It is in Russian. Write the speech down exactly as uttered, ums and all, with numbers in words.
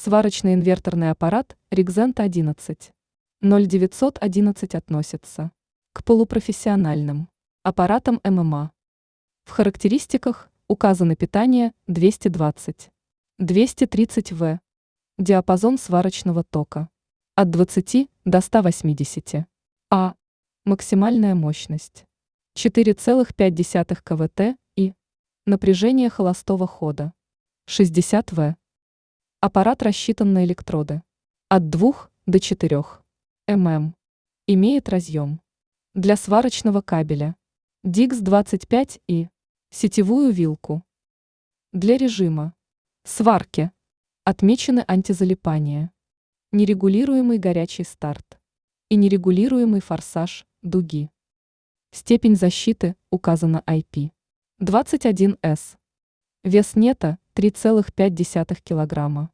Сварочный инверторный аппарат Ригзент одиннадцать ноль девятьсот одиннадцать относится к полупрофессиональным аппаратам эм эм а. В характеристиках указаны питание двести двадцать — двести тридцать ватт, диапазон сварочного тока от двадцати до ста восьмидесяти, а максимальная мощность четыре целых пять десятых киловатт и напряжение холостого хода шестьдесят ватт. Аппарат рассчитан на электроды от двух до четырёх миллиметров. Имеет разъем для сварочного кабеля ди икс двадцать пять и сетевую вилку. Для режима сварки отмечены антизалипания, нерегулируемый горячий старт и нерегулируемый форсаж дуги. Степень защиты указана ай пи двадцать один эс. Вес нета три целых пять десятых килограмма.